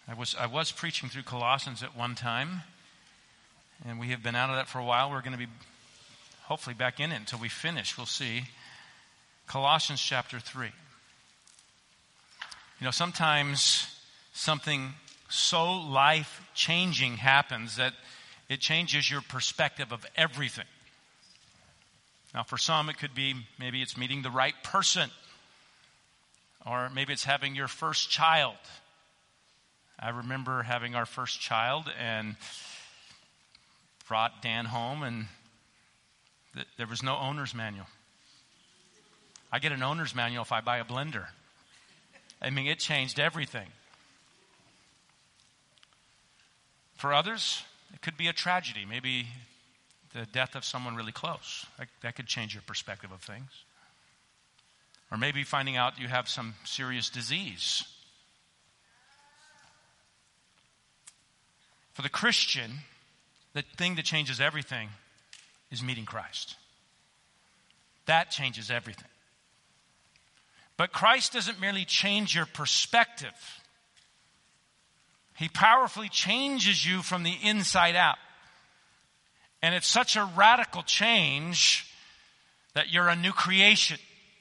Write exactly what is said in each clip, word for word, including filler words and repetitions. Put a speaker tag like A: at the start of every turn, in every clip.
A: I was I was preaching through Colossians at one time, and we have been out of that for a while. We're going to be hopefully back in it until we finish. We'll see. Colossians chapter three. You know, sometimes something so life-changing happens that it changes your perspective of everything. Now, for some, it could be maybe it's meeting the right person, or maybe it's having your first child. I remember having our first child and brought Dan home, and th- there was no owner's manual. I get an owner's manual if I buy a blender. I mean, it changed everything. For others, it could be a tragedy. Maybe the death of someone really close. That, that could change your perspective of things. Or maybe finding out you have some serious disease. For the Christian, the thing that changes everything is meeting Christ. That changes everything. But Christ doesn't merely change your perspective. He powerfully changes you from the inside out. And it's such a radical change that you're a new creation.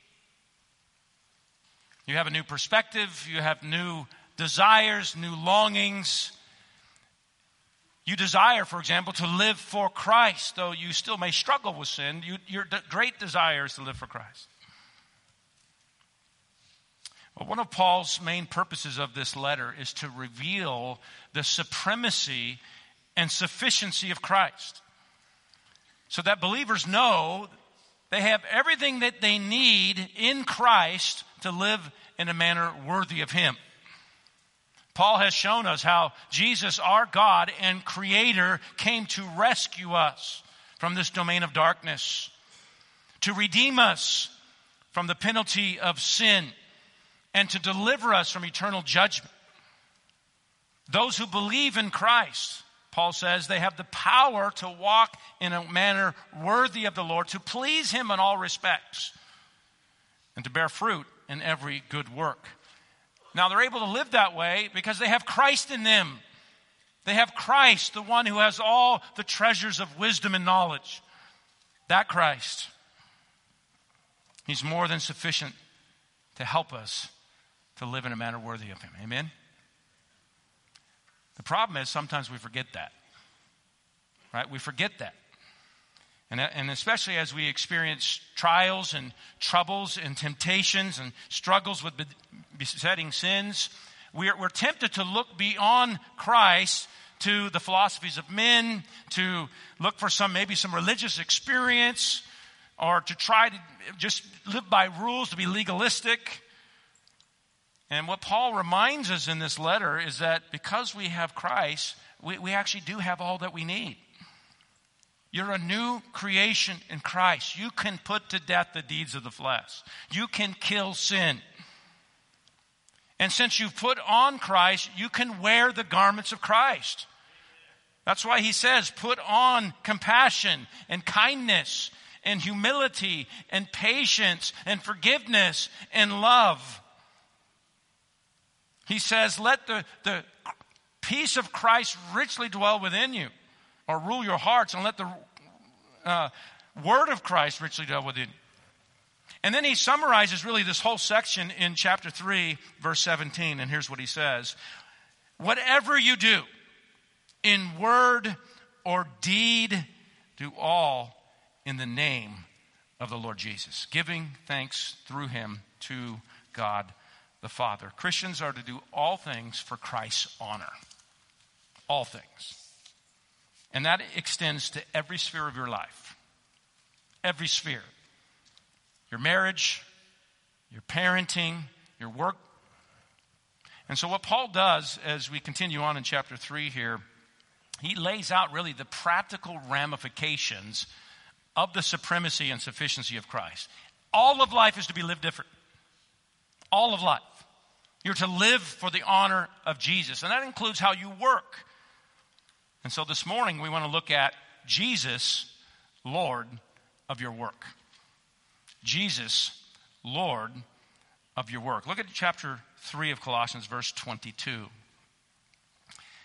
A: You have a new perspective. You have new desires, new longings. You desire, for example, to live for Christ, though you still may struggle with sin. You, your de- great desire is to live for Christ. Well, one of Paul's main purposes of this letter is to reveal the supremacy and sufficiency of Christ, so that believers know they have everything that they need in Christ to live in a manner worthy of Him. Paul has shown us how Jesus, our God and Creator, came to rescue us from this domain of darkness, to redeem us from the penalty of sin, and to deliver us from eternal judgment. Those who believe in Christ, Paul says, they have the power to walk in a manner worthy of the Lord, to please Him in all respects, and to bear fruit in every good work. Now, they're able to live that way because they have Christ in them. They have Christ, the one who has all the treasures of wisdom and knowledge. That Christ, He's more than sufficient to help us to live in a manner worthy of Him. Amen? The problem is sometimes we forget that. Right? We forget that. And, and especially as we experience trials and troubles and temptations and struggles with besetting sins, we're, we're tempted to look beyond Christ to the philosophies of men, to look for some maybe some religious experience, or to try to just live by rules, to be legalistic. And what Paul reminds us in this letter is that because we have Christ, we, we actually do have all that we need. You're a new creation in Christ. You can put to death the deeds of the flesh. You can kill sin. And since you've put on Christ, you can wear the garments of Christ. That's why he says, put on compassion and kindness and humility and patience and forgiveness and love. He says, let the, the peace of Christ richly dwell within you, or rule your hearts, and let the uh, word of Christ richly dwell within you. And then he summarizes really this whole section in chapter three, verse seventeen. And here's what he says. Whatever you do, in word or deed, do all in the name of the Lord Jesus, giving thanks through Him to God the Father. Christians are to do all things for Christ's honor. All things. And that extends to every sphere of your life. Every sphere. Your marriage, your parenting, your work. And so what Paul does as we continue on in chapter three here, he lays out really the practical ramifications of the supremacy and sufficiency of Christ. All of life is to be lived different. All of life. You're to live for the honor of Jesus. And that includes how you work. And so this morning we want to look at Jesus, Lord of your work. Jesus, Lord of your work. Look at chapter three of Colossians, verse twenty-two.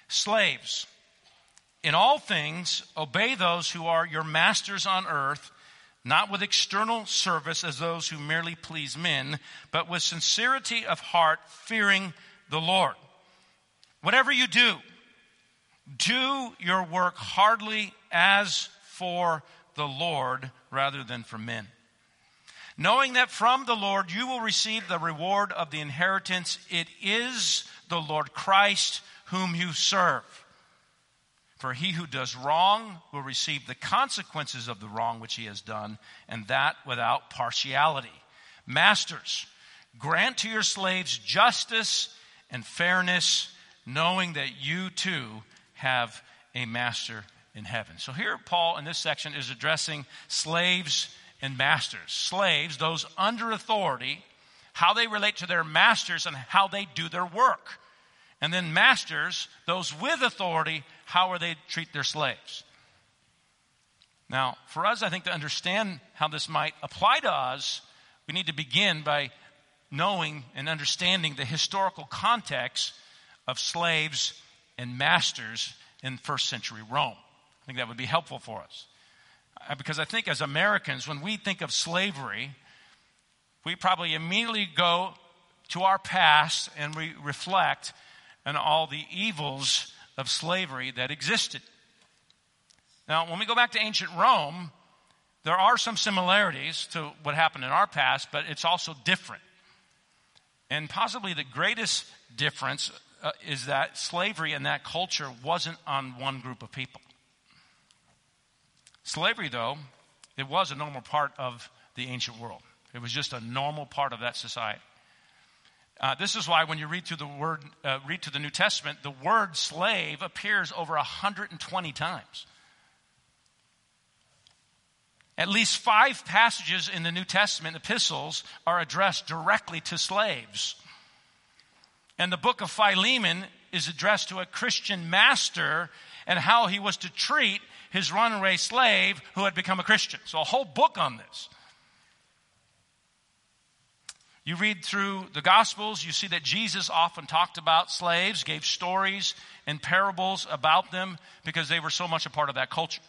A: Slaves, in all things, obey those who are your masters on earth, not with external service as those who merely please men, but with sincerity of heart, fearing the Lord. Whatever you do, do your work heartily as for the Lord rather than for men, knowing that from the Lord you will receive the reward of the inheritance. It is the Lord Christ whom you serve. For he who does wrong will receive the consequences of the wrong which he has done, and that without partiality. Masters, grant to your slaves justice and fairness, knowing that you too have a master in heaven. So here Paul in this section is addressing slaves and masters. Slaves, those under authority, how they relate to their masters and how they do their work. And then masters, those with authority, how are they treat their slaves. Now, for us, I think to understand how this might apply to us, we need to begin by knowing and understanding the historical context of slaves and masters in first century Rome. I think that would be helpful for us. Because I think as Americans, when we think of slavery, we probably immediately go to our past and we reflect on all the evils of slavery that existed. Now, when we go back to ancient Rome, there are some similarities to what happened in our past, but it's also different. And possibly the greatest difference uh, is that slavery in that culture wasn't on one group of people. Slavery, though, it was a normal part of the ancient world. It was just a normal part of that society. Uh, this is why when you read through the word, uh, read through the New Testament, the word slave appears over one hundred twenty times. At least five passages in the New Testament epistles are addressed directly to slaves. And the book of Philemon is addressed to a Christian master and how he was to treat his runaway slave who had become a Christian. So a whole book on this. You read through the Gospels, you see that Jesus often talked about slaves, gave stories and parables about them because they were so much a part of that culture.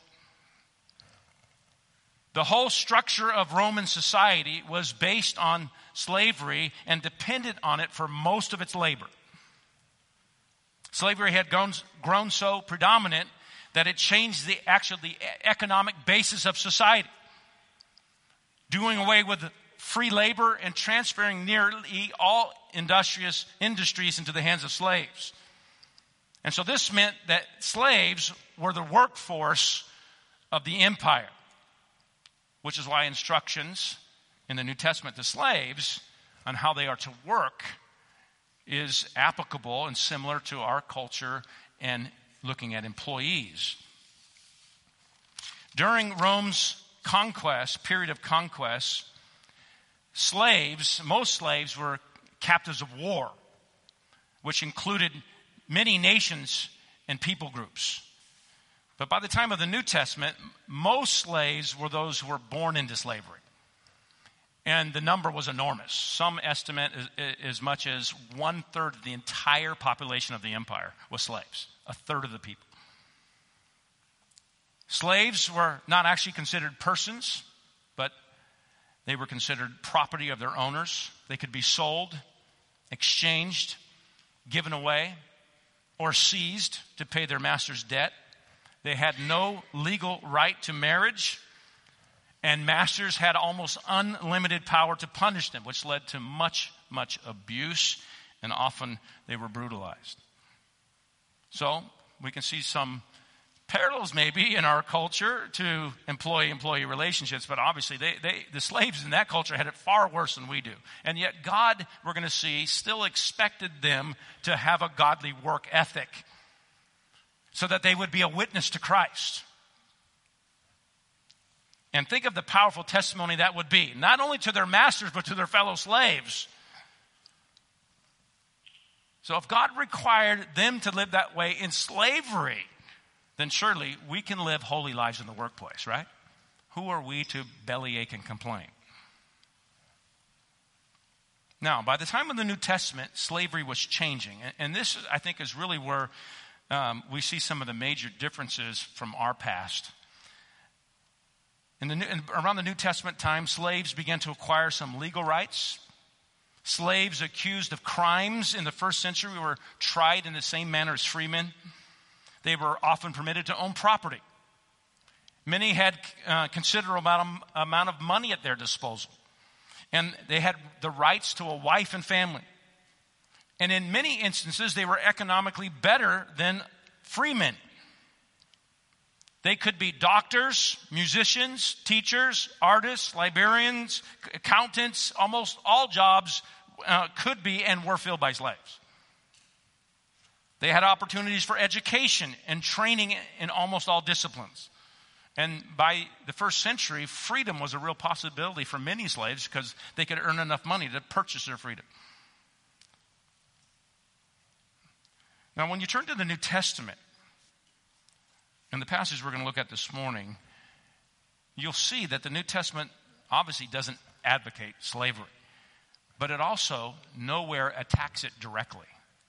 A: The whole structure of Roman society was based on slavery and depended on it for most of its labor. Slavery had grown, grown so predominant that it changed the actually the economic basis of society, doing away with free labor and transferring nearly all industrious industries into the hands of slaves. And so this meant that slaves were the workforce of the empire, which is why instructions in the New Testament to slaves on how they are to work is applicable and similar to our culture and looking at employees. During Rome's conquest, period of conquest, slaves, most slaves were captives of war, which included many nations and people groups. But by the time of the New Testament, most slaves were those who were born into slavery. And the number was enormous. Some estimate as, as much as one third of the entire population of the empire was slaves. A third of the people. Slaves were not actually considered persons, but they were considered property of their owners. They could be sold, exchanged, given away, or seized to pay their master's debt. They had no legal right to marriage, and masters had almost unlimited power to punish them, which led to much, much abuse, and often they were brutalized. So we can see some parallels maybe in our culture to employee-employee relationships, but obviously they, they, the slaves in that culture had it far worse than we do. And yet God, we're going to see, still expected them to have a godly work ethic so that they would be a witness to Christ. And think of the powerful testimony that would be, not only to their masters, but to their fellow slaves. So if God required them to live that way in slavery, then surely we can live holy lives in the workplace, right? Who are we to bellyache and complain? Now, by the time of the New Testament, slavery was changing. And this, I think, is really where um, we see some of the major differences from our past. In the new, in, around the New Testament time, slaves began to acquire some legal rights. Slaves accused of crimes in the first century were tried in the same manner as freemen. They were often permitted to own property. Many had uh, considerable amount of, amount of money at their disposal. And they had the rights to a wife and family. And in many instances, they were economically better than freemen. They could be doctors, musicians, teachers, artists, librarians, accountants. Almost all jobs uh, could be and were filled by slaves. They had opportunities for education and training in almost all disciplines. And by the first century, freedom was a real possibility for many slaves because they could earn enough money to purchase their freedom. Now, when you turn to the New Testament, in the passage we're going to look at this morning, you'll see that the New Testament obviously doesn't advocate slavery, but it also nowhere attacks it directly.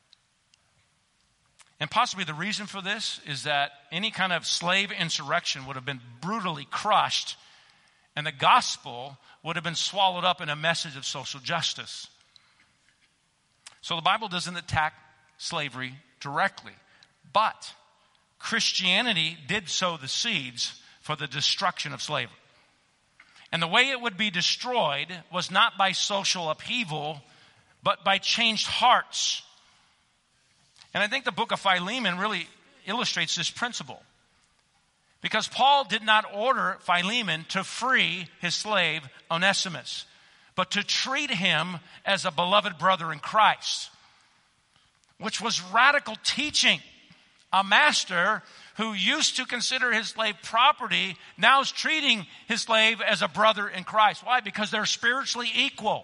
A: And possibly the reason for this is that any kind of slave insurrection would have been brutally crushed, and the gospel would have been swallowed up in a message of social justice. So the Bible doesn't attack slavery directly, but Christianity did sow the seeds for the destruction of slavery. And the way it would be destroyed was not by social upheaval, but by changed hearts. And I think the book of Philemon really illustrates this principle. Because Paul did not order Philemon to free his slave Onesimus, but to treat him as a beloved brother in Christ, which was radical teaching. A master who used to consider his slave property now is treating his slave as a brother in Christ. Why? Because they're spiritually equal.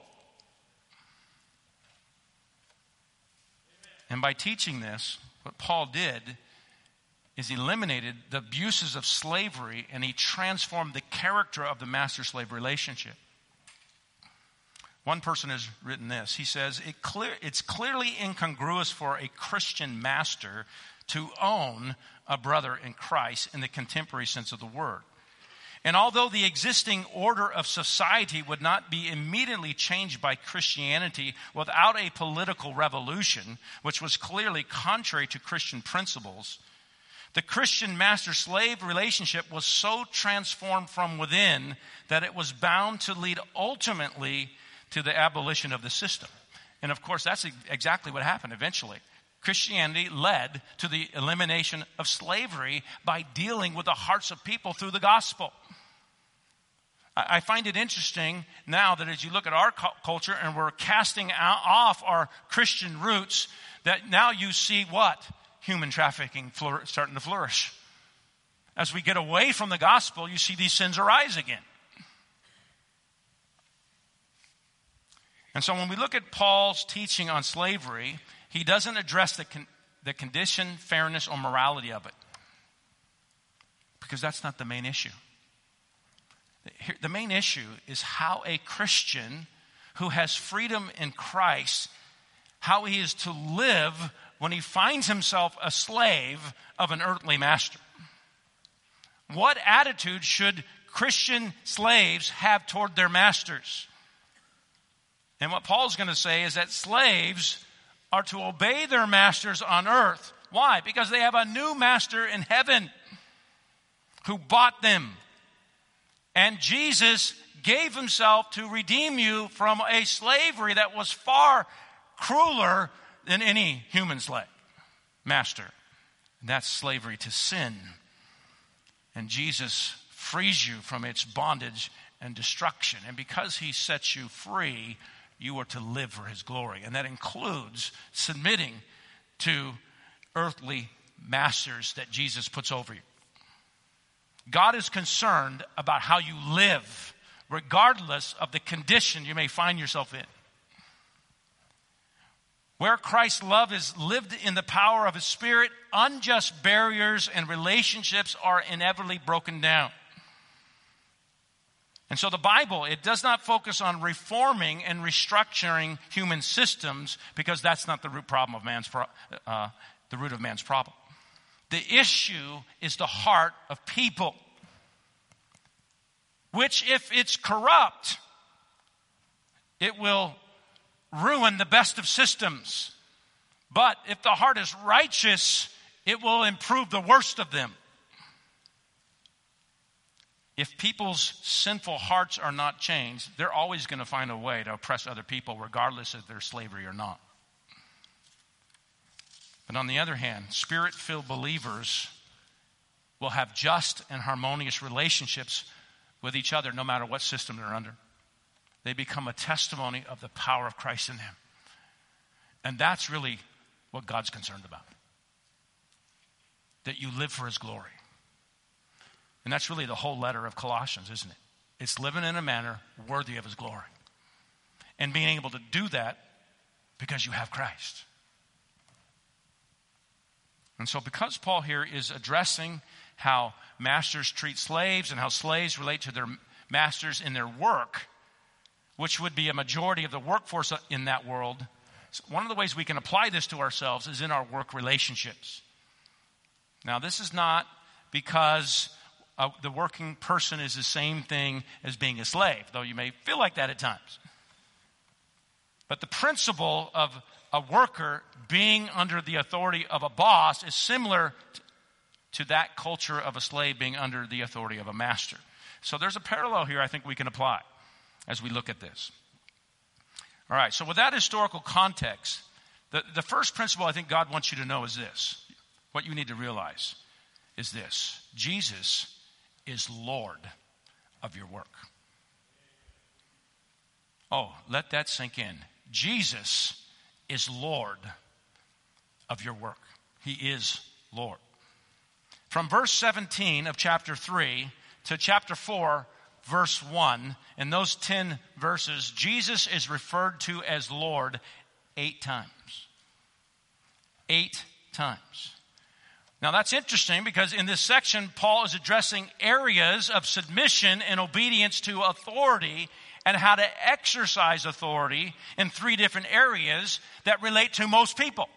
A: And by teaching this, what Paul did is eliminated the abuses of slavery, and he transformed the character of the master-slave relationship. One person has written this. He says, it clear, it's clearly incongruous for a Christian master to own a brother in Christ in the contemporary sense of the word. And although the existing order of society would not be immediately changed by Christianity without a political revolution, which was clearly contrary to Christian principles, the Christian master-slave relationship was so transformed from within that it was bound to lead ultimately to the abolition of the system. And of course, that's exactly what happened eventually. Christianity led to the elimination of slavery by dealing with the hearts of people through the gospel. I find it interesting now that as you look at our culture and we're casting off our Christian roots, that now you see what? Human trafficking starting to flourish. As we get away from the gospel, you see these sins arise again. And so when we look at Paul's teaching on slavery, he doesn't address the con- the condition, fairness, or morality of it. Because that's not the main issue. The main issue is how a Christian who has freedom in Christ, how he is to live when he finds himself a slave of an earthly master. What attitude should Christian slaves have toward their masters? And what Paul's going to say is that slaves are to obey their masters on earth. Why? Because they have a new master in heaven who bought them. And Jesus gave himself to redeem you from a slavery that was far crueler than any human slave master. And that's slavery to sin. And Jesus frees you from its bondage and destruction. And because he sets you free, you are to live for his glory. And that includes submitting to earthly masters that Jesus puts over you. God is concerned about how you live, regardless of the condition you may find yourself in. Where Christ's love is lived in the power of his Spirit, unjust barriers and relationships are inevitably broken down. And so the Bible, it does not focus on reforming and restructuring human systems, because that's not the root problem of man's pro- uh, the root of man's problem. The issue is the heart of people, which if it's corrupt, it will ruin the best of systems. But if the heart is righteous, it will improve the worst of them. If people's sinful hearts are not changed, they're always going to find a way to oppress other people, regardless of their slavery or not. But on the other hand, Spirit-filled believers will have just and harmonious relationships with each other, no matter what system they're under. They become a testimony of the power of Christ in them. And that's really what God's concerned about. That you live for His glory. And that's really the whole letter of Colossians, isn't it? It's living in a manner worthy of His glory. And being able to do that because you have Christ. And so because Paul here is addressing how masters treat slaves and how slaves relate to their masters in their work, which would be a majority of the workforce in that world, one of the ways we can apply this to ourselves is in our work relationships. Now, this is not because uh, the working person is the same thing as being a slave, though you may feel like that at times. But the principle of a worker being under the authority of a boss is similar to, to that culture of a slave being under the authority of a master. So there's a parallel here I think we can apply as we look at this. All right, so with that historical context, the, the first principle I think God wants you to know is this. What you need to realize is this. Jesus is Lord of your work. Oh, let that sink in. Jesus is Lord of your work. He is Lord. From verse seventeen of chapter three to chapter four, verse one, in those ten verses, Jesus is referred to as Lord eight times. Eight times. Now that's interesting because in this section, Paul is addressing areas of submission and obedience to authority and how to exercise authority in three different areas that relate to most people.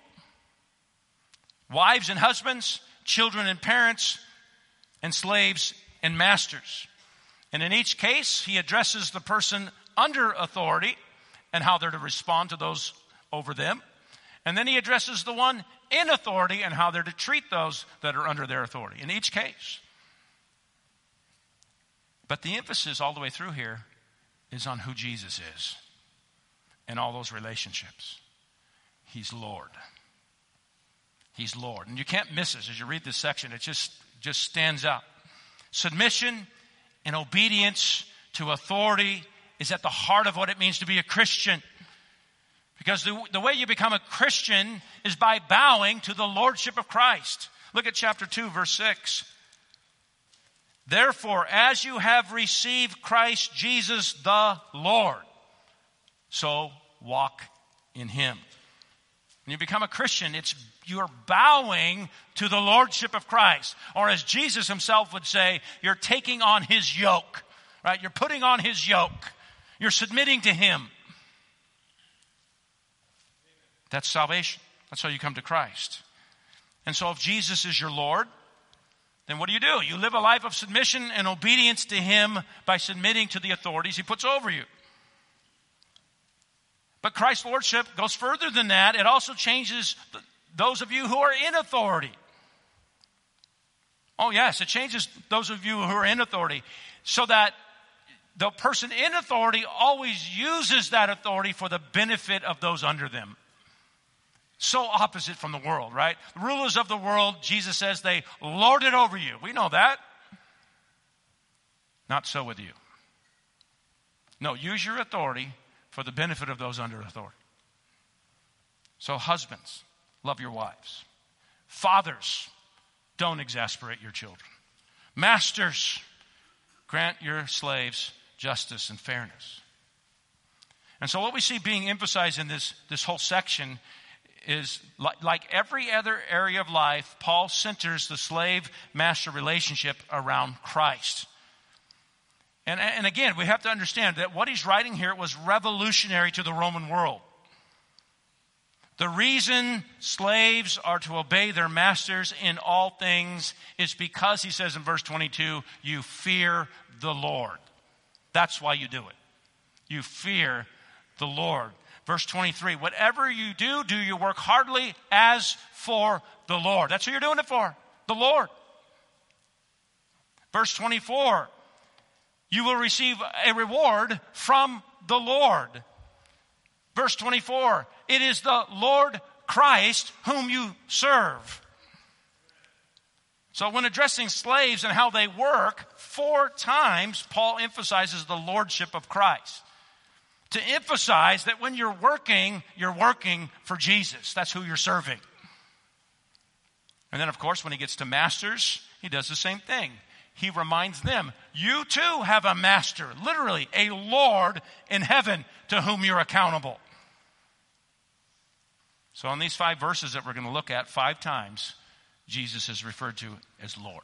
A: Wives and husbands, children and parents, and slaves and masters. And in each case, he addresses the person under authority and how they're to respond to those over them. And then he addresses the one in authority and how they're to treat those that are under their authority in each case. But the emphasis all the way through here is on who Jesus is in all those relationships. He's Lord. He's Lord. And you can't miss this as you read this section. It just, just stands out. Submission and obedience to authority is at the heart of what it means to be a Christian. Because the, the way you become a Christian is by bowing to the lordship of Christ. Look at chapter two, verse six. Therefore, as you have received Christ Jesus the Lord, so walk in Him. When you become a Christian, it's you're bowing to the lordship of Christ. Or as Jesus Himself would say, you're taking on His yoke. Right? You're putting on His yoke. You're submitting to Him. That's salvation. That's how you come to Christ. And so if Jesus is your Lord, then what do you do? You live a life of submission and obedience to Him by submitting to the authorities He puts over you. But Christ's lordship goes further than that. It also changes those of you who are in authority. Oh yes, it changes those of you who are in authority so that the person in authority always uses that authority for the benefit of those under them. So opposite from the world, right? The rulers of the world, Jesus says, they lord it over you. We know that. Not so with you. No, use your authority for the benefit of those under authority. So husbands, love your wives. Fathers, don't exasperate your children. Masters, grant your slaves justice and fairness. And so what we see being emphasized in this, this whole section is like, like every other area of life, Paul centers the slave-master relationship around Christ. And, and again, we have to understand that what he's writing here was revolutionary to the Roman world. The reason slaves are to obey their masters in all things is because, he says in verse twenty-two, you fear the Lord. That's why you do it. You fear the Lord. Verse twenty-three, whatever you do, do your work heartily as for the Lord. That's who you're doing it for, the Lord. Verse twenty-four, you will receive a reward from the Lord. Verse twenty-four, it is the Lord Christ whom you serve. So when addressing slaves and how they work, four times Paul emphasizes the lordship of Christ. To emphasize that when you're working, you're working for Jesus. That's who you're serving. And then, of course, when he gets to masters, he does the same thing. He reminds them, you too have a master, literally a Lord in heaven to whom you're accountable. So in these five verses that we're going to look at, five times, Jesus is referred to as Lord.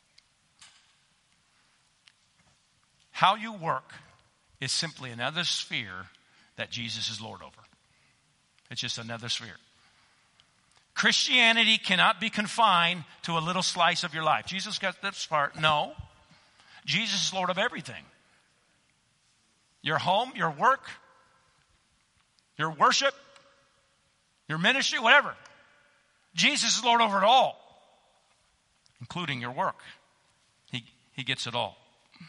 A: How you work is simply another sphere that Jesus is Lord over. It's just another sphere. Christianity cannot be confined to a little slice of your life. Jesus got this part. No. Jesus is Lord of everything. Your home, your work, your worship, your ministry, whatever. Jesus is Lord over it all, including your work. He, he gets it all.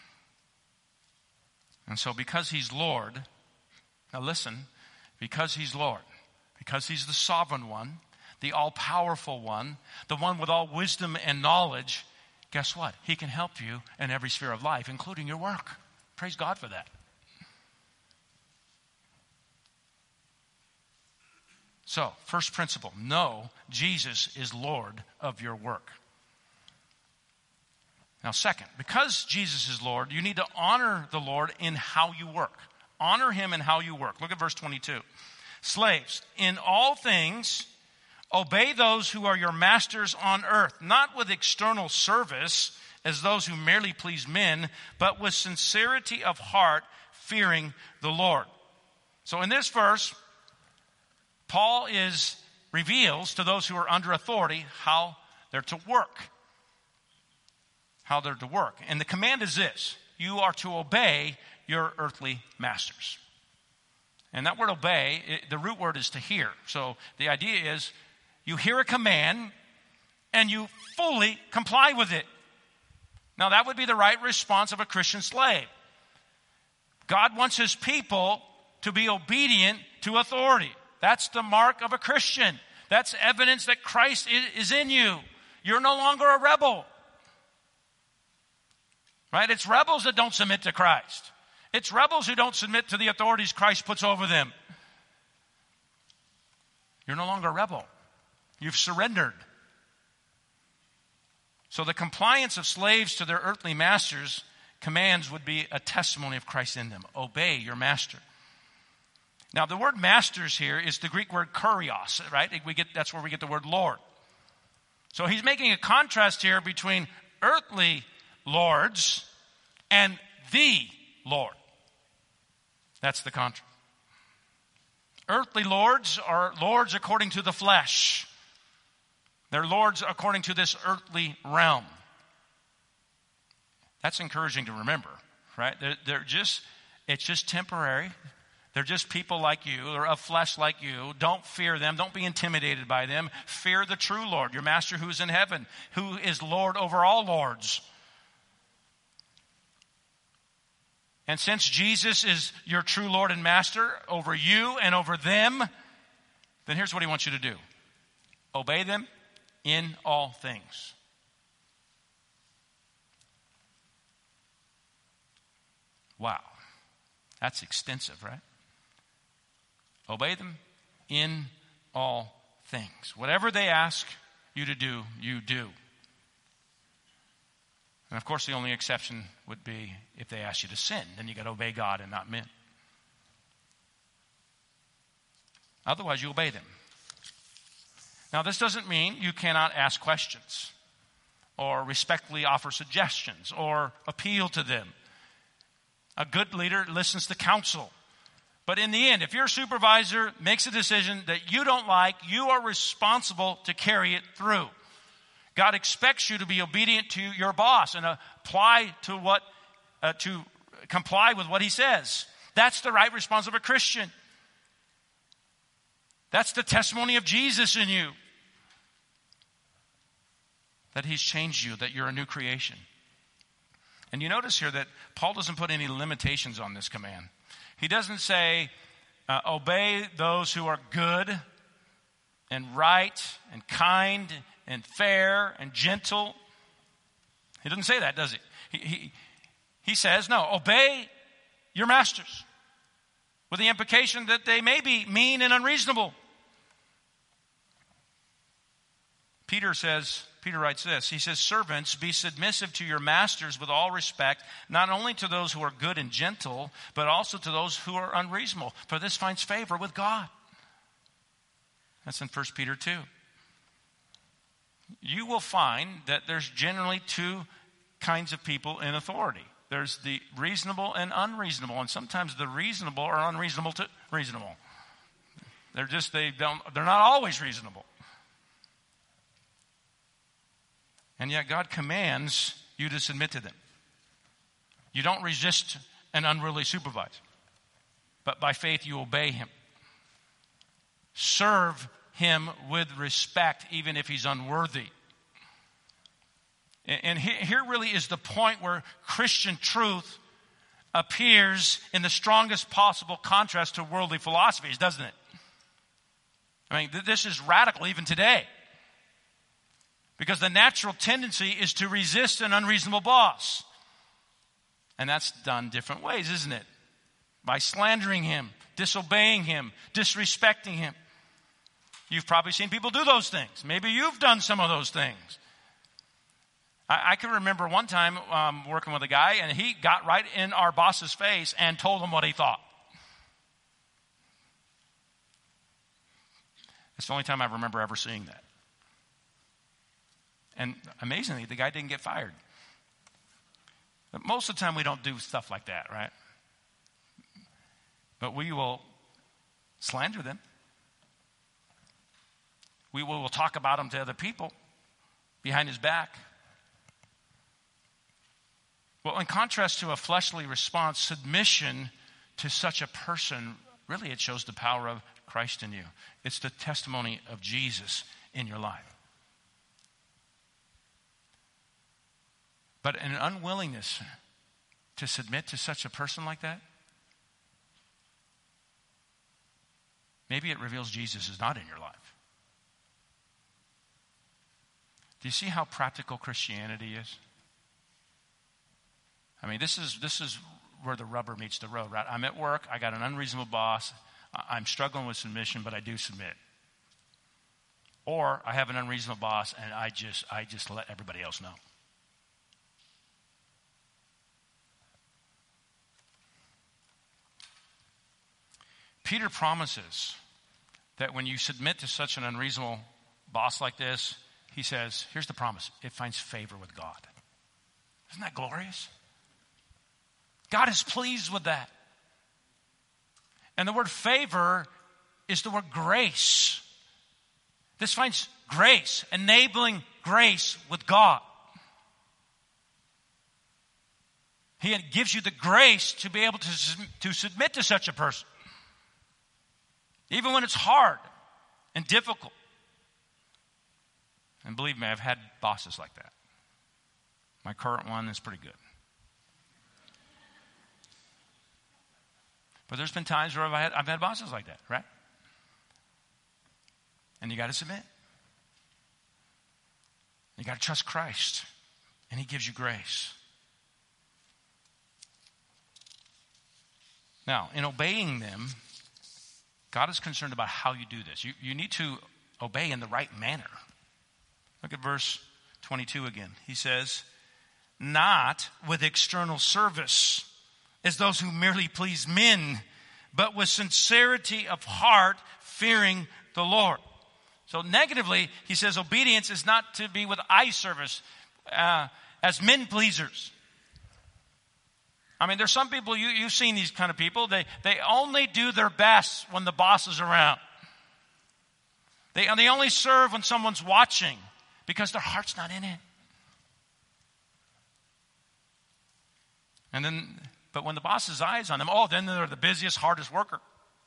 A: And so because he's Lord, now listen, because he's Lord, because he's the sovereign one, the all-powerful one, the one with all wisdom and knowledge, guess what? He can help you in every sphere of life, including your work. Praise God for that. So, first principle, know Jesus is Lord of your work. Now, second, because Jesus is Lord, you need to honor the Lord in how you work. Honor him in how you work. Look at verse twenty-two. Slaves, in all things, obey those who are your masters on earth, not with external service as those who merely please men, but with sincerity of heart, fearing the Lord. So in this verse, Paul is reveals to those who are under authority how they're to work. How they're to work. And the command is this: you are to obey your earthly masters. And that word obey, it, the root word is to hear. So the idea is you hear a command and you fully comply with it. Now that would be the right response of a Christian slave. God wants his people to be obedient to authority. That's the mark of a Christian. That's evidence that Christ is in you. You're no longer a rebel. Right? It's rebels that don't submit to Christ. It's rebels who don't submit to the authorities Christ puts over them. You're no longer a rebel. You've surrendered. So the compliance of slaves to their earthly masters' commands would be a testimony of Christ in them. Obey your master. Now the word masters here is the Greek word kurios, right? We get, that's where we get the word Lord. So he's making a contrast here between earthly lords and the Lord. That's the contrast. Earthly lords are lords according to the flesh. They're lords according to this earthly realm. That's encouraging to remember, right? They're, they're just, it's just temporary. They're just people like you. They're of flesh like you. Don't fear them. Don't be intimidated by them. Fear the true Lord, your master who is in heaven, who is Lord over all lords. And since Jesus is your true Lord and master over you and over them, then here's what he wants you to do. Obey them in all things. Wow. That's extensive, right? Obey them in all things. Whatever they ask you to do, you do. And of course, the only exception would be if they ask you to sin. Then you got to obey God and not men. Otherwise, you obey them. Now, this doesn't mean you cannot ask questions or respectfully offer suggestions or appeal to them. A good leader listens to counsel. But in the end, if your supervisor makes a decision that you don't like, you are responsible to carry it through. God expects you to be obedient to your boss and apply to what, uh, to comply with what he says. That's the right response of a Christian. That's the testimony of Jesus in you. That he's changed you, that you're a new creation. And you notice here that Paul doesn't put any limitations on this command. He doesn't say, uh, obey those who are good and right and kind and fair and gentle. He doesn't say that, does he? He, he, he says, no, obey your masters with the implication that they may be mean and unreasonable. Peter says, Peter writes this. He says, servants, be submissive to your masters with all respect, not only to those who are good and gentle, but also to those who are unreasonable. For this finds favor with God. That's in First Peter two. You will find that there's generally two kinds of people in authority. There's the reasonable and unreasonable. And sometimes the reasonable are unreasonable to reasonable. They're just, they don't, they're not always reasonable. And yet God commands you to submit to them. You don't resist an unruly supervisor, but by faith you obey him. Serve him with respect, even if he's unworthy. And here really is the point where Christian truth appears in the strongest possible contrast to worldly philosophies, doesn't it? I mean, this is radical even today. Because the natural tendency is to resist an unreasonable boss. And that's done different ways, isn't it? By slandering him, disobeying him, disrespecting him. You've probably seen people do those things. Maybe you've done some of those things. I, I can remember one time um, working with a guy, and he got right in our boss's face and told him what he thought. It's the only time I remember ever seeing that. And amazingly, the guy didn't get fired. But most of the time, we don't do stuff like that, right? But we will slander them. We will talk about them to other people behind his back. Well, in contrast to a fleshly response, submission to such a person, really it shows the power of Christ in you. It's the testimony of Jesus in your life. But an unwillingness to submit to such a person like that, maybe it reveals Jesus is not in your life. Do you see how practical Christianity is? I mean, this is this is where the rubber meets the road, right? I'm at work, I got an unreasonable boss, I'm struggling with submission, but I do submit. Or I have an unreasonable boss and I just I just let everybody else know. Peter promises that when you submit to such an unreasonable boss like this, he says, here's the promise, it finds favor with God. Isn't that glorious? God is pleased with that. And the word favor is the word grace. This finds grace, enabling grace with God. He gives you the grace to be able to, to submit to such a person. Even when it's hard and difficult. And believe me, I've had bosses like that. My current one is pretty good. But there's been times where I've had, I've had bosses like that, right? And you got to submit. You got to trust Christ. And he gives you grace. Now, in obeying them, God is concerned about how you do this. You, you need to obey in the right manner. Look at verse twenty-two again. He says, not with external service as those who merely please men, but with sincerity of heart, fearing the Lord. So negatively, he says obedience is not to be with eye service, uh, as men pleasers. I mean, there's some people, you, you've seen these kind of people, they, they only do their best when the boss is around. They, they only serve when someone's watching because their heart's not in it. And then, but when the boss's eyes on them, oh, then they're the busiest, hardest worker.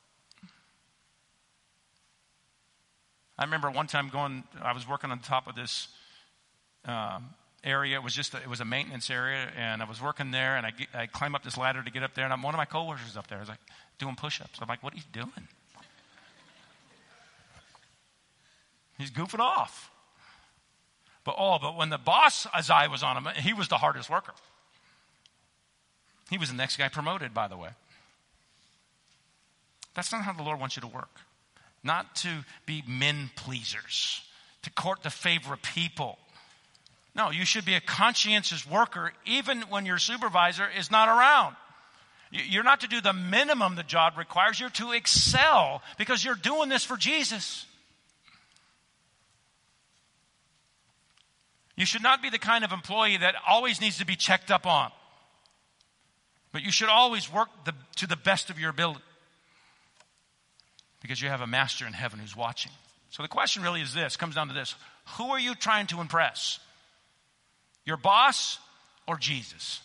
A: I remember one time going, I was working on top of this um, area. It was just, a, it was a maintenance area, and I was working there, and I, I climbed up this ladder to get up there, and I'm, one of my coworkers up there. I was like, doing push-ups. I'm like, what are you doing? He's goofing off. But oh, but when the boss's eye was on him, he was the hardest worker. He was the next guy promoted, by the way. That's not how the Lord wants you to work. Not to be men pleasers, to court the favor of people. No, you should be a conscientious worker even when your supervisor is not around. You're not to do the minimum the job requires. You're to excel because you're doing this for Jesus. You should not be the kind of employee that always needs to be checked up on. But you should always work the, to the best of your ability. Because you have a master in heaven who's watching. So the question really is this, comes down to this. Who are you trying to impress? Your boss or Jesus?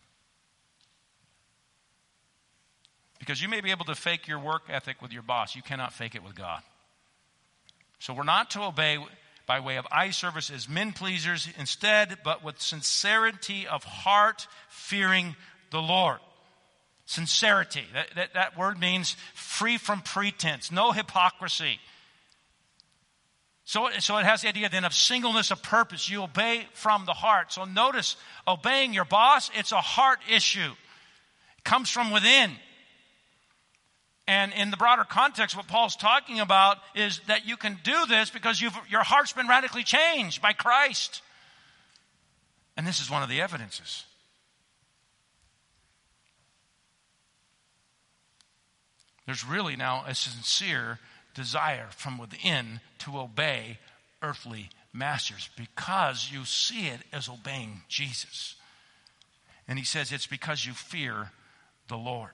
A: Because you may be able to fake your work ethic with your boss. You cannot fake it with God. So we're not to obey by way of eye service as men pleasers instead, but with sincerity of heart, fearing the Lord. Sincerity. That, that, that word means free from pretense, no hypocrisy. So, so it has the idea then of singleness of purpose. You obey from the heart. So notice, obeying your boss, it's a heart issue. It comes from within. And in the broader context, what Paul's talking about is that you can do this because you've, your heart's been radically changed by Christ. And this is one of the evidences. There's really now a sincere desire from within to obey earthly masters because you see it as obeying Jesus. And he says it's because you fear the Lord.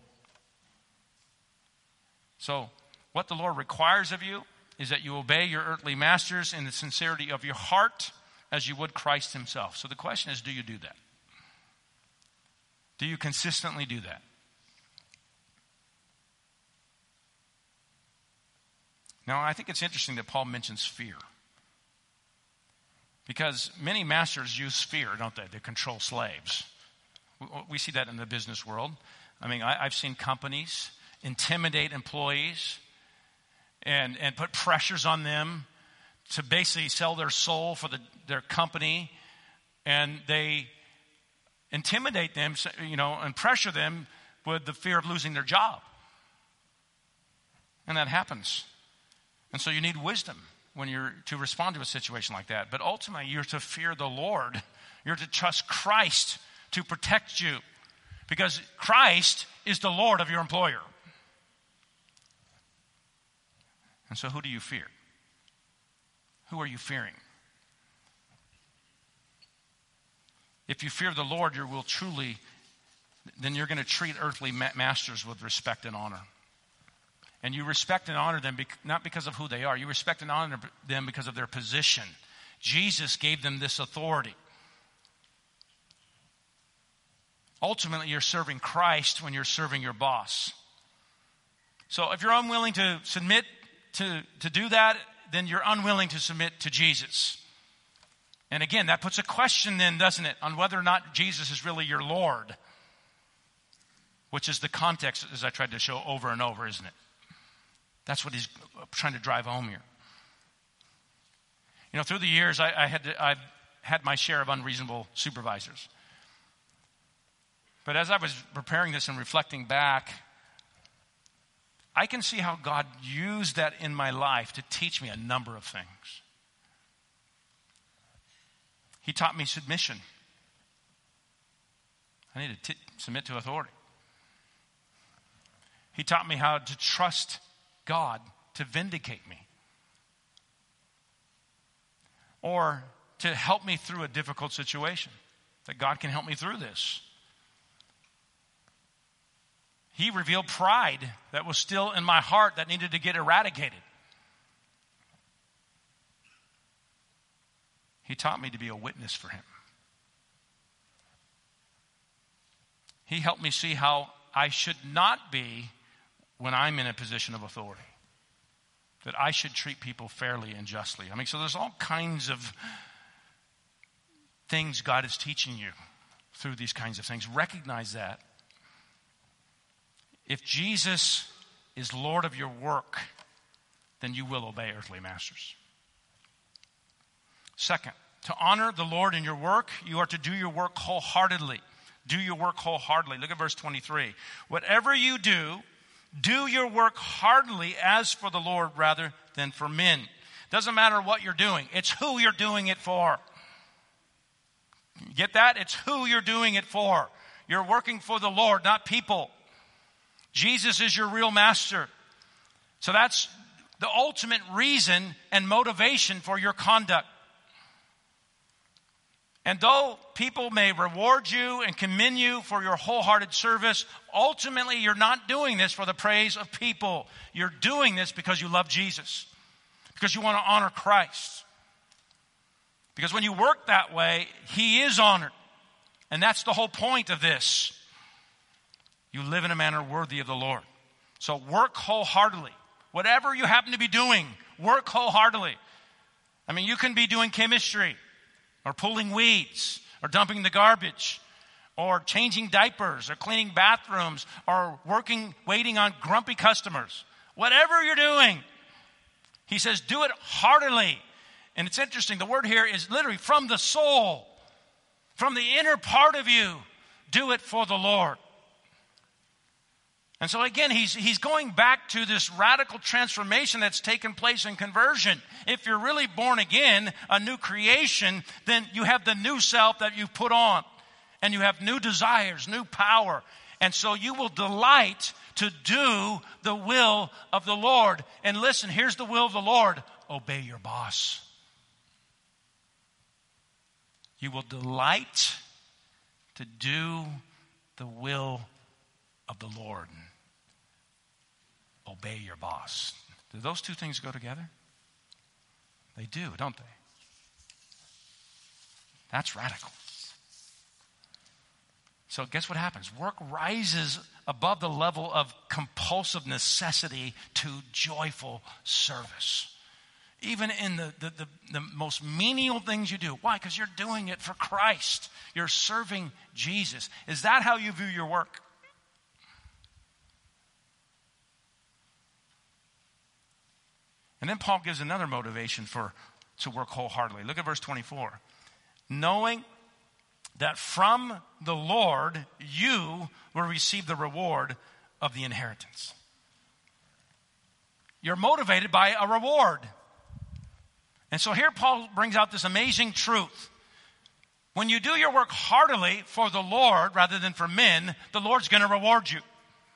A: So what the Lord requires of you is that you obey your earthly masters in the sincerity of your heart as you would Christ himself. So the question is, do you do that? Do you consistently do that? Now, I think it's interesting that Paul mentions fear. Because many masters use fear, don't they? They control slaves. We see that in the business world. I mean, I've seen companies intimidate employees and, and put pressures on them to basically sell their soul for the, their company. And they intimidate them, you know, and pressure them with the fear of losing their job. And that happens. And so you need wisdom when you're to respond to a situation like that. But ultimately, you're to fear the Lord. You're to trust Christ to protect you. Because Christ is the Lord of your employer. And so who do you fear? Who are you fearing? If you fear the Lord, you will truly, then you're going to treat earthly masters with respect and honor. And you respect and honor them not because of who they are. You respect and honor them because of their position. Jesus gave them this authority. Ultimately, you're serving Christ when you're serving your boss. So if you're unwilling to submit to, to do that, then you're unwilling to submit to Jesus. And again, that puts a question then, doesn't it, on whether or not Jesus is really your Lord. Which is the context, as I tried to show over and over, isn't it? That's what he's trying to drive home here. You know, through the years, I, I had to, I've had my share of unreasonable supervisors. But as I was preparing this and reflecting back, I can see how God used that in my life to teach me a number of things. He taught me submission. I need to t- submit to authority. He taught me how to trust God to vindicate me. Or to help me through a difficult situation. That God can help me through this. He revealed pride that was still in my heart that needed to get eradicated. He taught me to be a witness for him. He helped me see how I should not be when I'm in a position of authority. That I should treat people fairly and justly. I mean, so there's all kinds of things God is teaching you through these kinds of things. Recognize that. If Jesus is Lord of your work, then you will obey earthly masters. Second, to honor the Lord in your work, you are to do your work wholeheartedly. Do your work wholeheartedly. Look at verse twenty-three. Whatever you do, do your work heartily as for the Lord rather than for men. Doesn't matter what you're doing. It's who you're doing it for. Get that? It's who you're doing it for. You're working for the Lord, not people. Jesus is your real master. So that's the ultimate reason and motivation for your conduct. And though people may reward you and commend you for your wholehearted service, ultimately you're not doing this for the praise of people. You're doing this because you love Jesus, because you want to honor Christ. Because when you work that way, he is honored. And that's the whole point of this. You live in a manner worthy of the Lord. So work wholeheartedly. Whatever you happen to be doing, work wholeheartedly. I mean, you can be doing chemistry, or pulling weeds, or dumping the garbage, or changing diapers, or cleaning bathrooms, or working, waiting on grumpy customers. Whatever you're doing, he says, do it heartily. And it's interesting, the word here is literally from the soul, from the inner part of you. Do it for the Lord. And so again, he's, he's going back to this radical transformation that's taken place in conversion. If you're really born again, a new creation, then you have the new self that you've put on. And you have new desires, new power. And so you will delight to do the will of the Lord. And listen, here's the will of the Lord. Obey your boss. You will delight to do the will of the Lord. Obey your boss. Do those two things go together? They do, don't they? That's radical. So guess what happens? Work rises above the level of compulsive necessity to joyful service. Even in the, the, the, the most menial things you do. Why? Because you're doing it for Christ. You're serving Jesus. Is that how you view your work? And then Paul gives another motivation for to work wholeheartedly. Look at verse twenty-four. Knowing that from the Lord you will receive the reward of the inheritance. You're motivated by a reward. And so here Paul brings out this amazing truth. When you do your work heartily for the Lord rather than for men, the Lord's going to reward you.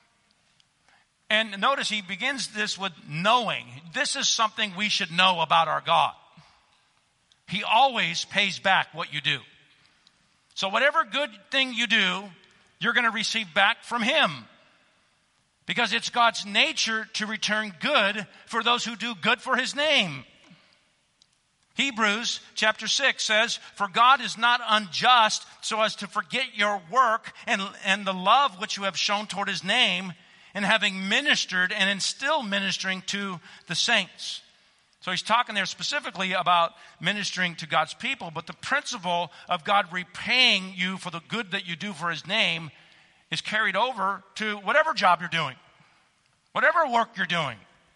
A: And notice he begins this with knowing. This is something we should know about our God. He always pays back what you do. So whatever good thing you do, you're going to receive back from him. Because it's God's nature to return good for those who do good for his name. Hebrews chapter six says, for God is not unjust so as to forget your work and, and the love which you have shown toward his name, and having ministered and in still ministering to the saints. So he's talking there specifically about ministering to God's people, but the principle of God repaying you for the good that you do for his name is carried over to whatever job you're doing, whatever work you're doing.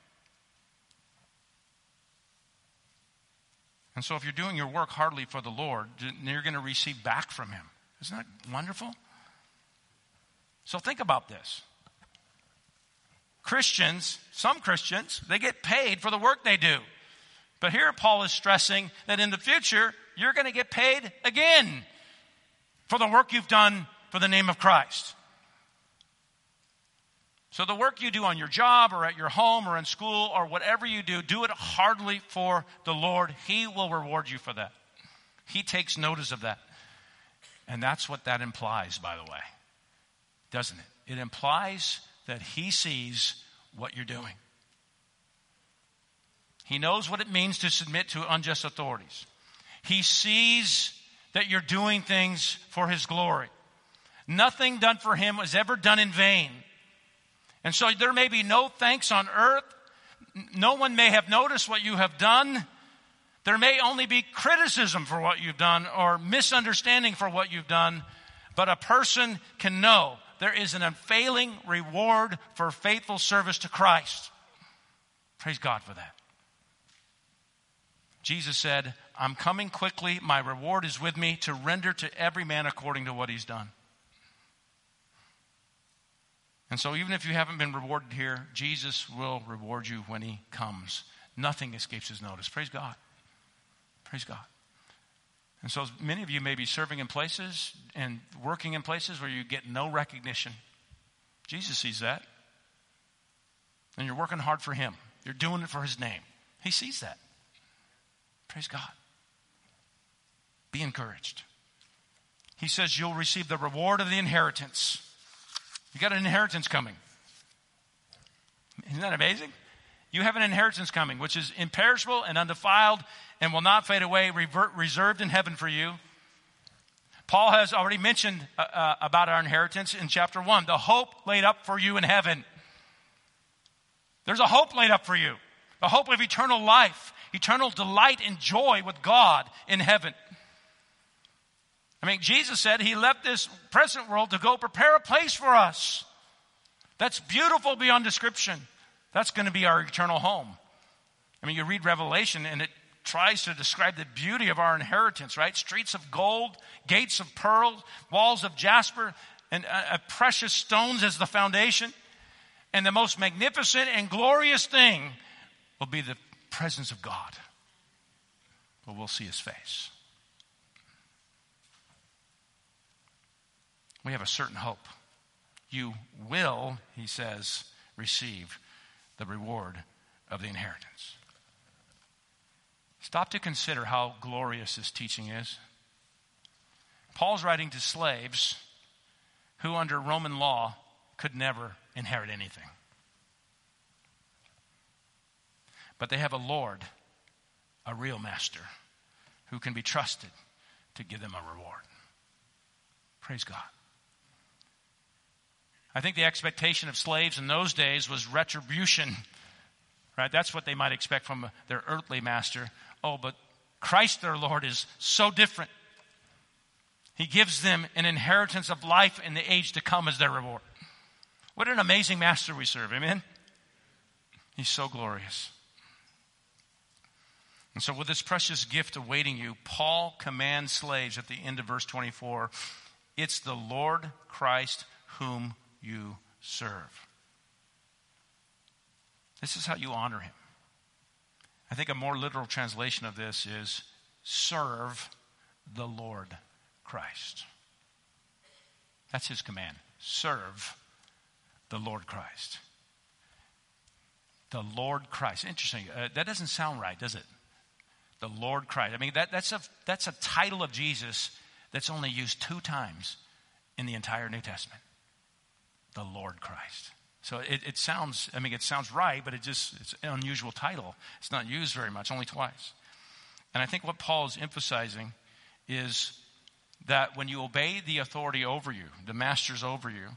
A: And so if you're doing your work heartily for the Lord, you're going to receive back from him. Isn't that wonderful? So think about this. Christians, some Christians, they get paid for the work they do. But here Paul is stressing that in the future, you're going to get paid again for the work you've done for the name of Christ. So the work you do on your job or at your home or in school or whatever you do, do it heartily for the Lord. He will reward you for that. He takes notice of that. And that's what that implies, by the way. Doesn't it? It implies that he sees what you're doing. He knows what it means to submit to unjust authorities. He sees that you're doing things for his glory. Nothing done for him was ever done in vain. And so there may be no thanks on earth. No one may have noticed what you have done. There may only be criticism for what you've done or misunderstanding for what you've done. But a person can know there is an unfailing reward for faithful service to Christ. Praise God for that. Jesus said, I'm coming quickly. My reward is with me to render to every man according to what he's done. And so even if you haven't been rewarded here, Jesus will reward you when he comes. Nothing escapes his notice. Praise God. Praise God. And so many of you may be serving in places and working in places where you get no recognition. Jesus sees that. And you're working hard for him. You're doing it for his name. He sees that. Praise God. Be encouraged. He says you'll receive the reward of the inheritance. You got an inheritance coming. Isn't that amazing? You have an inheritance coming, which is imperishable and undefiled and will not fade away, revert, reserved in heaven for you. Paul has already mentioned uh, uh, about our inheritance in chapter one, the hope laid up for you in heaven. There's a hope laid up for you, a hope of eternal life, eternal delight and joy with God in heaven. I mean, Jesus said he left this present world to go prepare a place for us. That's beautiful beyond description. That's going to be our eternal home. I mean, you read Revelation and it tries to describe the beauty of our inheritance, right? Streets of gold, gates of pearl, walls of jasper, and uh, precious stones as the foundation. And the most magnificent and glorious thing will be the presence of God. But we'll see his face. We have a certain hope. You will, he says, receive the reward of the inheritance. Stop to consider how glorious this teaching is. Paul's writing to slaves who under Roman law could never inherit anything. But they have a Lord, a real master, who can be trusted to give them a reward. Praise God. I think the expectation of slaves in those days was retribution, right? That's what they might expect from their earthly master. Oh, but Christ their Lord is so different. He gives them an inheritance of life in the age to come as their reward. What an amazing master we serve, amen? He's so glorious. And so with this precious gift awaiting you, Paul commands slaves at the end of verse twenty-four, it's the Lord Christ whom you serve. This is how you honor him. I think a more literal translation of this is serve the Lord Christ. That's his command. Serve the Lord Christ. The Lord Christ. Interesting. Uh, that doesn't sound right, does it? The Lord Christ. I mean, that, that's a that's a title of Jesus that's only used two times in the entire New Testament. The Lord Christ. So it, it sounds, I mean, it sounds right, but it just, it's an unusual title. It's not used very much, only twice. And I think what Paul is emphasizing is that when you obey the authority over you, the masters over you,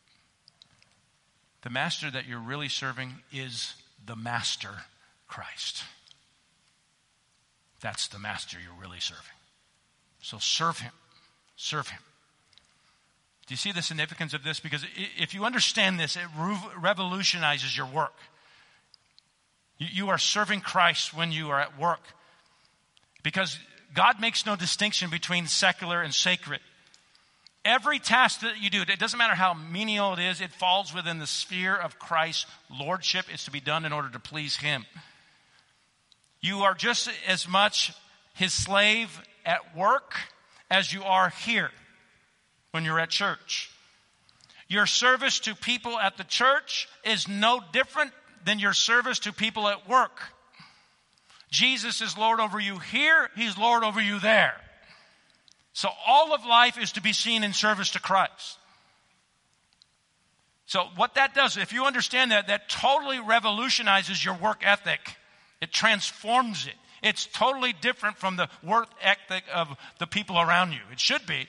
A: the master that you're really serving is the master Christ. That's the master you're really serving. So serve him. Serve him. Do you see the significance of this? Because if you understand this, it revolutionizes your work. You are serving Christ when you are at work. Because God makes no distinction between secular and sacred. Every task that you do, it doesn't matter how menial it is, it falls within the sphere of Christ's lordship. It's to be done in order to please him. You are just as much his slave at work as you are here when you're at church. Your service to people at the church is no different than your service to people at work. Jesus is Lord over you here. He's Lord over you there. So all of life is to be seen in service to Christ. So what that does, if you understand that, that totally revolutionizes your work ethic. It transforms it. It's totally different from the work ethic of the people around you. It should be.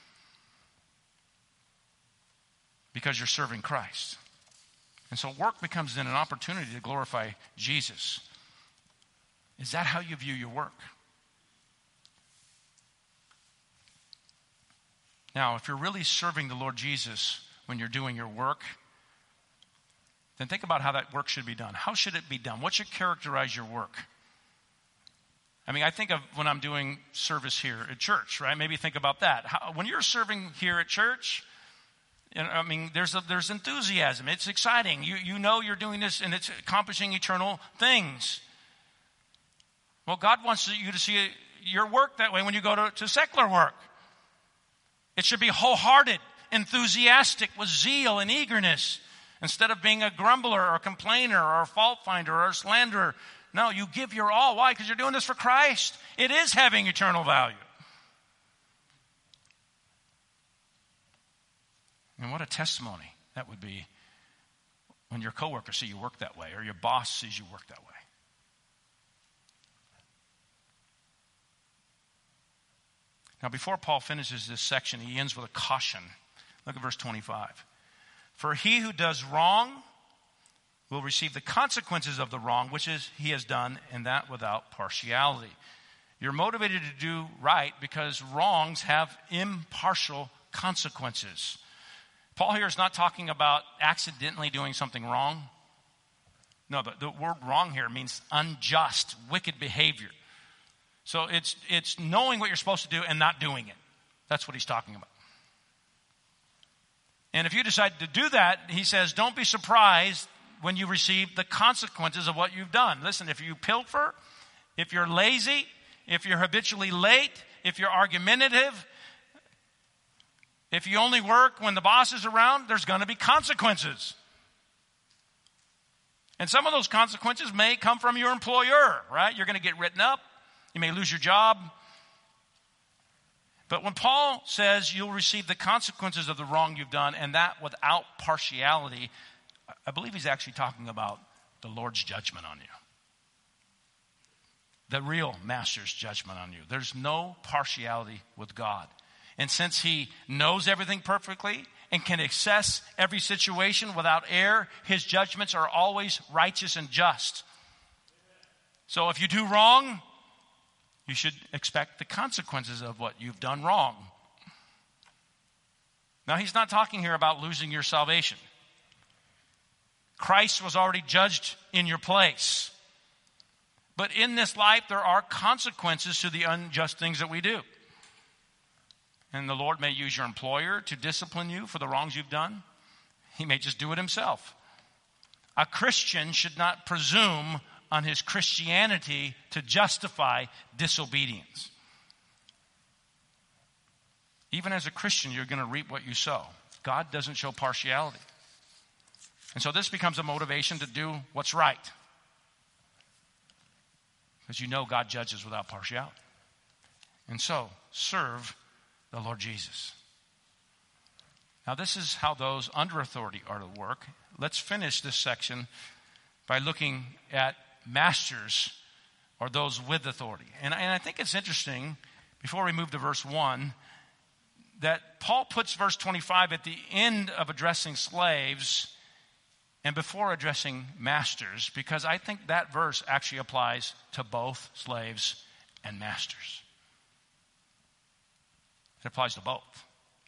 A: Because you're serving Christ. And so work becomes then an opportunity to glorify Jesus. Is that how you view your work? Now, if you're really serving the Lord Jesus when you're doing your work, then think about how that work should be done. How should it be done? What should characterize your work? I mean, I think of when I'm doing service here at church, right? Maybe think about that. How, when you're serving here at church, you know, I mean, there's a, there's enthusiasm. It's exciting. You you know you're doing this and it's accomplishing eternal things. Well, God wants you to see your work that way when you go to, to secular work. It should be wholehearted, enthusiastic, with zeal and eagerness. Instead of being a grumbler or a complainer or a fault finder or a slanderer. No, you give your all. Why? Because you're doing this for Christ. It is having eternal value. And what a testimony that would be when your coworkers see you work that way or your boss sees you work that way. Now, before Paul finishes this section, he ends with a caution. Look at verse twenty-five. For he who does wrong will receive the consequences of the wrong which is he has done, and that without partiality. You're motivated to do right because wrongs have impartial consequences. Paul here is not talking about accidentally doing something wrong. No, the, the word wrong here means unjust, wicked behavior. So it's it's knowing what you're supposed to do and not doing it. That's what he's talking about. And if you decide to do that, he says, don't be surprised when you receive the consequences of what you've done. Listen, if you pilfer, if you're lazy, if you're habitually late, if you're argumentative, if you only work when the boss is around, there's going to be consequences. And some of those consequences may come from your employer, right? You're going to get written up. You may lose your job. But when Paul says you'll receive the consequences of the wrong you've done, and that without partiality, I believe he's actually talking about the Lord's judgment on you. The real master's judgment on you. There's no partiality with God. And since he knows everything perfectly and can assess every situation without error, his judgments are always righteous and just. So if you do wrong, you should expect the consequences of what you've done wrong. Now, he's not talking here about losing your salvation. Christ was already judged in your place. But in this life, there are consequences to the unjust things that we do. And the Lord may use your employer to discipline you for the wrongs you've done. He may just do it himself. A Christian should not presume on his Christianity to justify disobedience. Even as a Christian, you're going to reap what you sow. God doesn't show partiality. And so this becomes a motivation to do what's right. Because you know God judges without partiality. And so, serve the Lord Jesus. Now, this is how those under authority are to work. Let's finish this section by looking at masters or those with authority. And, and I think it's interesting, before we move to verse one, that Paul puts verse twenty-five at the end of addressing slaves and before addressing masters, because I think that verse actually applies to both slaves and masters. It applies to both.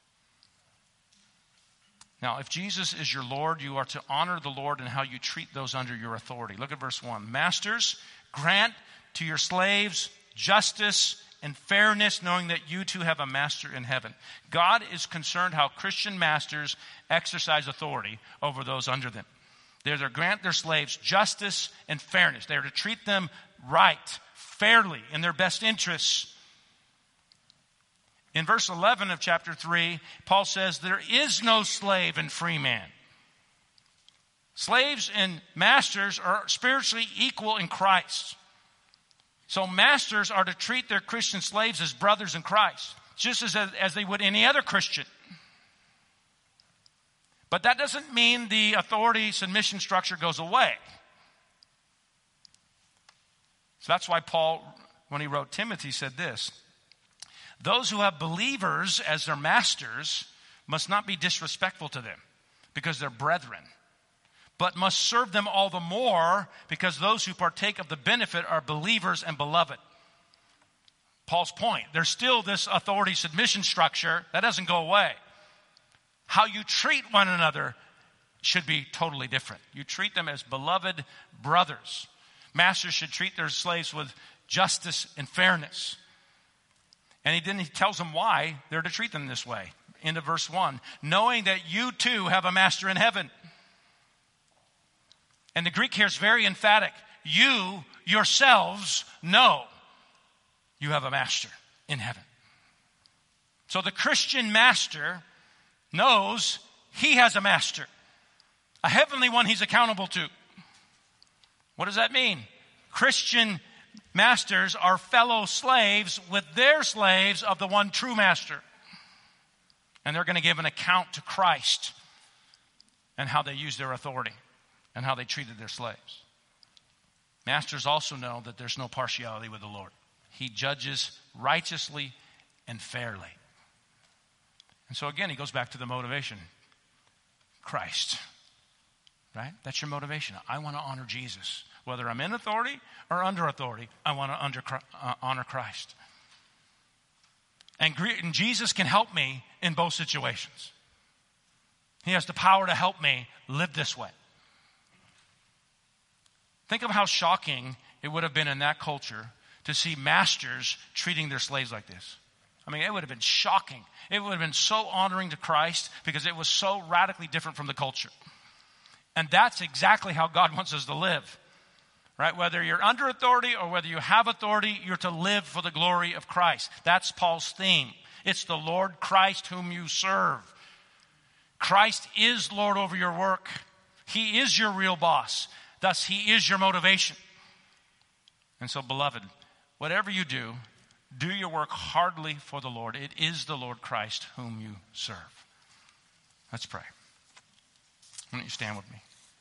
A: Now, if Jesus is your Lord, you are to honor the Lord in how you treat those under your authority. Look at verse one. Masters, grant to your slaves justice and fairness, knowing that you too have a master in heaven. God is concerned how Christian masters exercise authority over those under them. They're to grant their slaves justice and fairness. They're to treat them right, fairly, in their best interests. In verse eleven of chapter three, Paul says, there is no slave and free man. Slaves and masters are spiritually equal in Christ. So masters are to treat their Christian slaves as brothers in Christ, just as, as they would any other Christian. But that doesn't mean the authority submission structure goes away. So that's why Paul, when he wrote Timothy, said this: those who have believers as their masters must not be disrespectful to them because they're brethren, but must serve them all the more because those who partake of the benefit are believers and beloved. Paul's point, there's still this authority submission structure. That doesn't go away. How you treat one another should be totally different. You treat them as beloved brothers. Masters should treat their slaves with justice and fairness. And he then he tells them why they're to treat them this way. End of verse one. Knowing that you too have a master in heaven. And the Greek here is very emphatic. You yourselves know you have a master in heaven. So the Christian master knows he has a master, a heavenly one he's accountable to. What does that mean? Christian masters are fellow slaves with their slaves of the one true master. And they're going to give an account to Christ and how they use their authority and how they treated their slaves. Masters also know that there's no partiality with the Lord. He judges righteously and fairly. And so again, he goes back to the motivation. Christ. Right? That's your motivation. I want to honor Jesus. Whether I'm in authority or under authority, I want to under, uh, honor Christ. And, and Jesus can help me in both situations. He has the power to help me live this way. Think of how shocking it would have been in that culture to see masters treating their slaves like this. I mean, it would have been shocking. It would have been so honoring to Christ because it was so radically different from the culture. And that's exactly how God wants us to live. Right? Whether you're under authority or whether you have authority, you're to live for the glory of Christ. That's Paul's theme. It's the Lord Christ whom you serve. Christ is Lord over your work. He is your real boss. Thus, he is your motivation. And so, beloved, whatever you do, do your work heartily for the Lord. It is the Lord Christ whom you serve. Let's pray. Why don't you stand with me?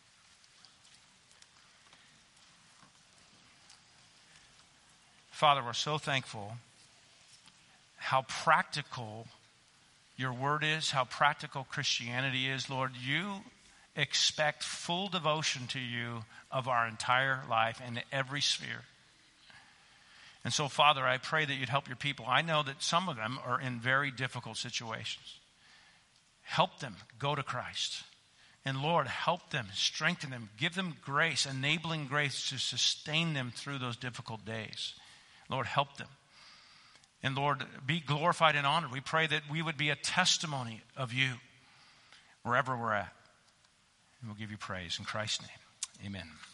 A: Father, we're so thankful how practical your word is, how practical Christianity is. Lord, you expect full devotion to you of our entire life in every sphere. And so, Father, I pray that you'd help your people. I know that some of them are in very difficult situations. Help them go to Christ. And Lord, help them, strengthen them, give them grace, enabling grace to sustain them through those difficult days. Lord, help them. And Lord, be glorified and honored. We pray that we would be a testimony of you wherever we're at. And we'll give you praise in Christ's name. Amen.